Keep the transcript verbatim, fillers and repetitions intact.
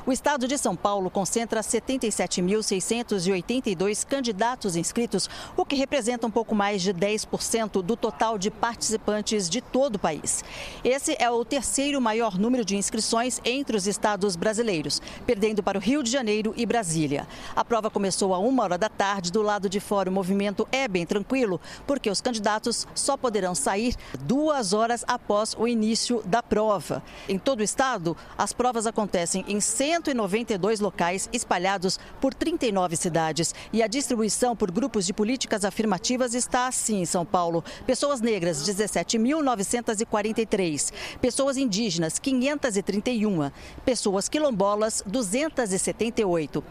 O estado de São Paulo concentra setenta e sete mil seiscentos e oitenta e dois candidatos inscritos, o que representa um pouco mais de dez por cento do total de participantes de todo o país. Esse é o terceiro maior número de inscrições entre os estados brasileiros, perdendo para o Rio de Janeiro e Brasília. A prova começou a uma hora da tarde. Do lado de fora, o movimento é bem tranquilo, porque os candidatos só poderão sair duas horas após o início da prova. Em todo o estado, as provas acontecem em cento e noventa e dois locais espalhados por trinta e nove cidades. E a distribuição por grupos de políticas afirmativas está assim em São Paulo. Pessoas negras, dezessete mil novecentos e quarenta e três. Pessoas indígenas, quinhentos e trinta e um. Pessoas quilombolas, duzentos e setenta e oito.